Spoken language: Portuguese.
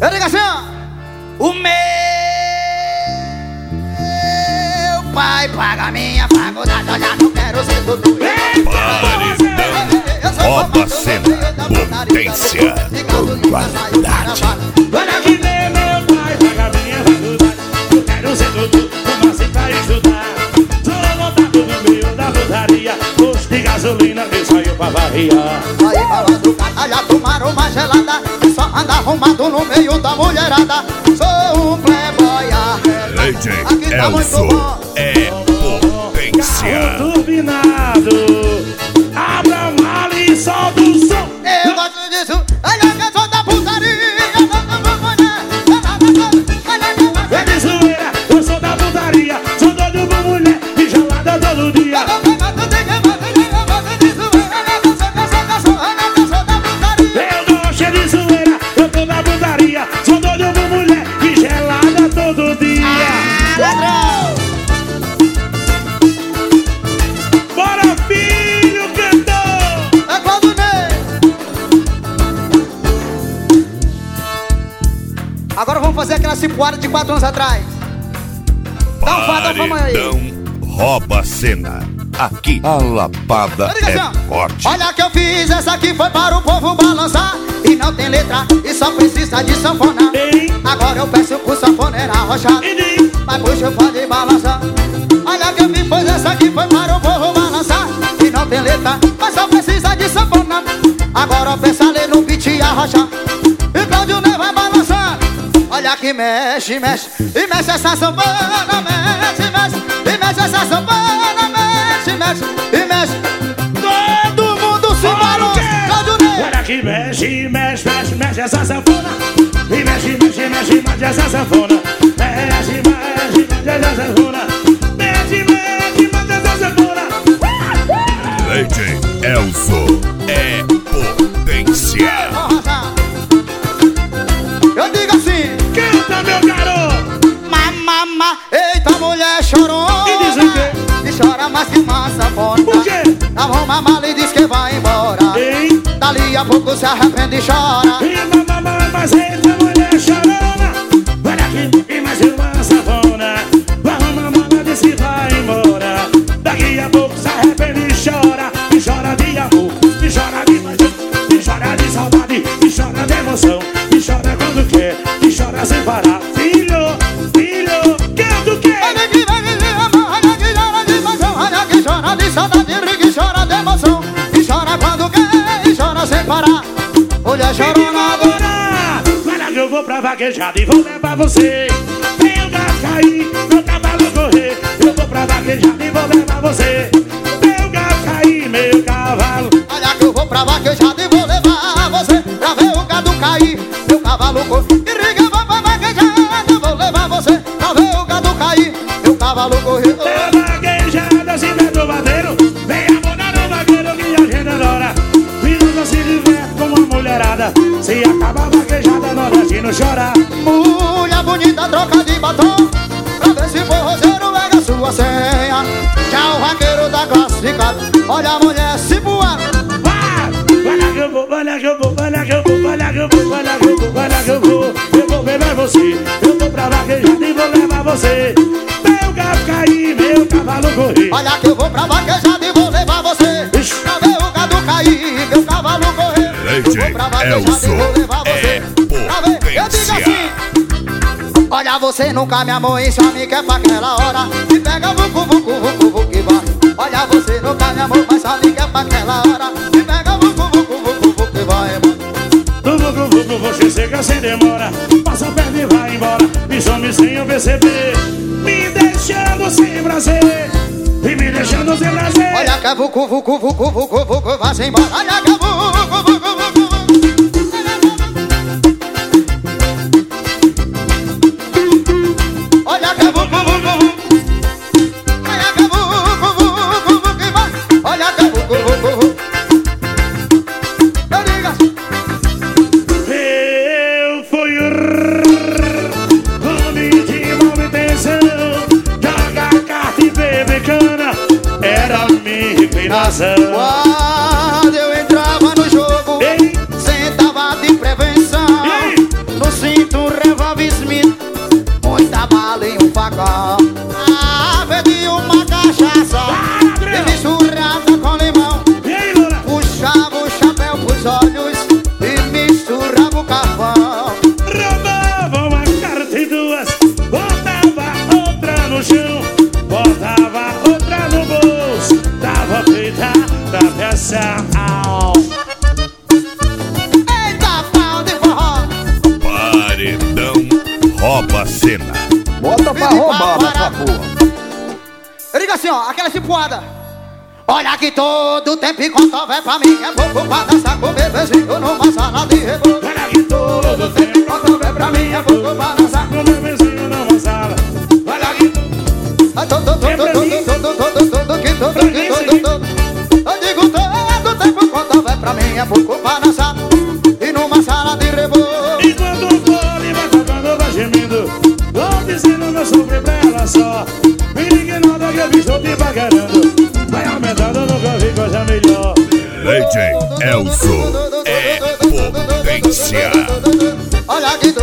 Eu digo assim, ó. O meu pai paga minha faculdade. Eu já não quero ser tudo. Paredão, rouba a cena, potência, qualidade. Olha que nem meu pai paga minha faculdade. Eu quero ser tudo, como assim pra estudar? Sou montado no meio da putaria. Posto de gasolina que saiu pra variar. Aí pra madrugada já tomaram uma gelada. Só anda arrumado no meio da mulherada. Sou um playboy arreglado. Legend Elso é potência. Carro turbinado, abra a mala e solta o som. Eu gosto disso. Olha que eu sou da putaria. É de zoeira, eu sou da putaria. Sou doido por mulher e gelada todo dia. Eu gosto de zoeira, eu tô da putaria. Sou doido por mulher e gelada todo dia. Bora, filho, cantor! É Claudinei. Agora vamos fazer aquela cipuada de 4 anos atrás. Dá um fado, vamos aí. Paredão, rouba a cena. Aqui a lapada é forte. Olha que eu fiz, essa aqui foi para o povo balançar. E não tem letra, e só precisa de sanfona. Agora eu peço pro sanfoneiro arrochado. Mas puxa, pode balançar. Olha que eu fiz, pois essa aqui foi para o povo balançar. E não tem letra, mas só precisa de sanfona. Agora eu peço ali no beat e arrochar. E Claudio Ney vai balançar. Olha que mexe, mexe. E mexe essa sanfona, mexe, mexe. E mexe essa sanfona, mexe, mexe. E mexe. Todo mundo se balança. Claudio Ney. Olha que mexe, mexe, mexe, mexe essa sanfona. E mexe, mexe, mexe, mexe essa sanfona. Mexe, mexe, mexe essa sanfona. Mexe, mexe, mexe essa sanfona. Legend Elso é potência. Eu digo assim. Canta, meu garoto. Mamama, eita mulher chorona. E diz o quê? E chora mais que uma sanfona. Por quê? Dá uma mala e diz que vai embora. Ei. Dali a pouco se arrepende e chora. E mamãe, mas eita mulher chorona. Olha aqui, e mais uma sanfona. Arruma a mala, diz que vai embora. Daqui a pouco se arrepende e chora. E chora de amor, e chora de paixão. E chora de saudade, e chora de emoção. E chora quando quer, e chora sem parar. Filho, filho, quer do quê? Olha que vem de amor, olha que chora de paixão. Olha que chora de saudade, ri que chora de emoção. E chora quando quer, e chora sem parar. Mulher chorona agora. Olha que eu vou pra vaquejada e vou levar você. Meu gato cair, meu cavalo correr. Eu vou pra vaquejada e vou levar você. Meu gato cair, meu cavalo. Olha que eu vou pra vaquejada e vou levar você. Pra ver o gado cair, meu cavalo correr. E riga, vou pra vaquejada, vou levar você. Pra ver o gado cair, meu cavalo correr. É vaquejada, se der do bateiro. Vem abonar no vaqueiro que a gente adora. E nunca se diverte com uma mulherada. Se acaba a vaquejada, nordestino chora. Mulher bonita, troca de batom. Pra ver se for roceiro, pega sua senha. Já o vaqueiro tá classificado. Olha a mulher se voar. Olha que eu vou, olha que eu vou, olha que eu vou, olha que eu vou, olha que eu vou, olha que eu vou. Eu vou levar você, eu vou pra vaquejada e vou levar você. Meu gato cair, meu cavalo correr. Olha que eu vou pra vaquejada e vou levar você. Pra ver o gado cair, meu cavalo correr. Eu vou pra vaquejada e vou levar você. Pra ver, eu digo assim. Olha você nunca me amou e só me quer pra aquela hora. Me pega vucu, vucu, vucu, vucu e vai. Olha você nunca me amou, mas só me quer pra aquela hora. Me pega vucu, vucu, vucu, vucu e vai. Do vucu, vucu, você chega sem demora. Passa a perna e vai embora. Me some sem eu perceber. Me deixando sem prazer. E me deixando sem prazer. Olha que é vucu, vucu, vucu, vucu, vucu, vai-se embora. Olha que é vucu, vucu, vucu, vucu. Olha que é vucu, vucu, vucu. Olha que é vucu, vucu, vucu, que vai. Olha que é vucu, vucu, vucu. Eu digo assim. Eu fui o homem de mal intenção. Jogar carta e beber cana era a minha inclinação. Quando eu entrava no jogo, sentava de prevenção. No cinto coração. Eita, pau de forró. Paredão rouba a cena. Bota pra roubar nessa porra. Eu digo assim, ó, aquela cipuada. Olha que todo tempo enquanto houver pra mim é pouco pra dançar com o bebezinho numa sala de reboco. Olha que todo tempo enquanto houver pra mim é pouco pra dançar com o bebezinho numa sala. Olha que eu digo todo tempo enquanto houver pra mim é pouco pra dançar e numa sala de reboco. enquanto o fole vai tocando, vai gemendo, vou dizendo meu sofrer pra ela só. Me ignora que eu estou te paquerando. Vai aumentando, nunca vi coisa melhor. DJ Elzo é potência. Olha que